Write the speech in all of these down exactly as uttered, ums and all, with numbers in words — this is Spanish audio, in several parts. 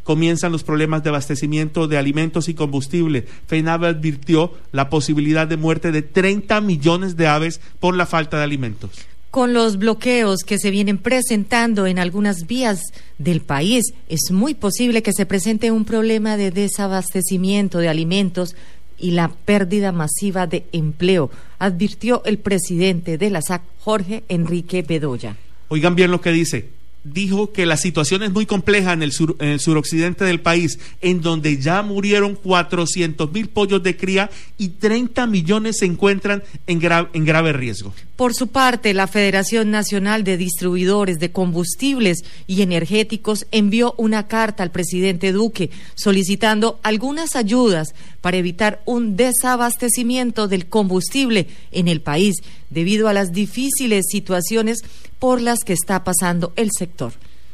comienzan los problemas de abastecimiento de alimentos y combustible. FENAVE advirtió la posibilidad de muerte de treinta millones de aves por la falta de alimentos. Con los bloqueos que se vienen presentando en algunas vías del país, es muy posible que se presente un problema de desabastecimiento de alimentos y la pérdida masiva de empleo, advirtió el presidente de la S A C, Jorge Enrique Bedoya. Oigan bien lo que dice. Dijo que la situación es muy compleja en el, sur, en el suroccidente del país, en donde ya murieron cuatrocientos mil pollos de cría y treinta millones se encuentran en, gra, en grave riesgo. Por su parte, la Federación Nacional de Distribuidores de Combustibles y Energéticos envió una carta al presidente Duque solicitando algunas ayudas para evitar un desabastecimiento del combustible en el país debido a las difíciles situaciones por las que está pasando el sector.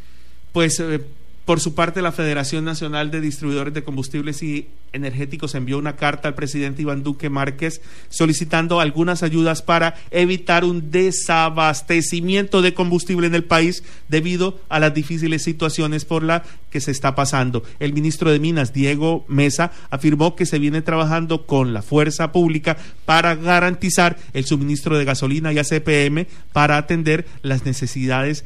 Pues eh, por su parte, la Federación Nacional de Distribuidores de Combustibles y Energéticos envió una carta al presidente Iván Duque Márquez solicitando algunas ayudas para evitar un desabastecimiento de combustible en el país debido a las difíciles situaciones por las que se está pasando. El ministro de Minas, Diego Mesa, afirmó que se viene trabajando con la fuerza pública para garantizar el suministro de gasolina y A C P M para atender las necesidades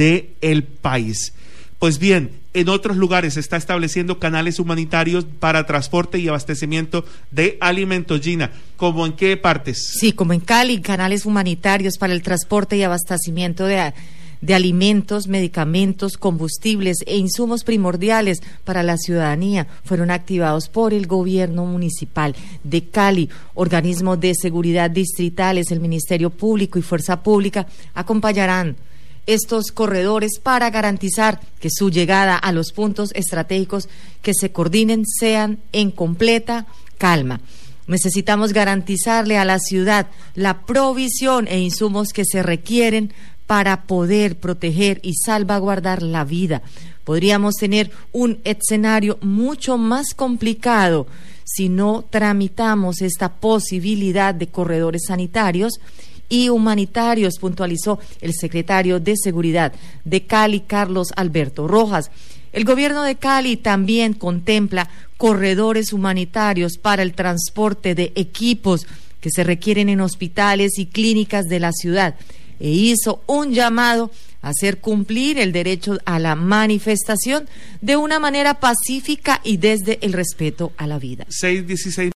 del país. Pues bien, en otros lugares se está estableciendo canales humanitarios para transporte y abastecimiento de alimentos. Gina, ¿cómo en qué partes? Sí, como en Cali, canales humanitarios para el transporte y abastecimiento de, de alimentos, medicamentos, combustibles e insumos primordiales para la ciudadanía fueron activados por el gobierno municipal de Cali. Organismos de seguridad distritales, el Ministerio Público y Fuerza Pública acompañarán estos corredores para garantizar que su llegada a los puntos estratégicos que se coordinen sean en completa calma. Necesitamos garantizarle a la ciudad la provisión e insumos que se requieren para poder proteger y salvaguardar la vida. Podríamos tener un escenario mucho más complicado si no tramitamos esta posibilidad de corredores sanitarios y humanitarios, puntualizó el secretario de Seguridad de Cali, Carlos Alberto Rojas. El gobierno de Cali también contempla corredores humanitarios para el transporte de equipos que se requieren en hospitales y clínicas de la ciudad e hizo un llamado a hacer cumplir el derecho a la manifestación de una manera pacífica y desde el respeto a la vida. seis dieciséis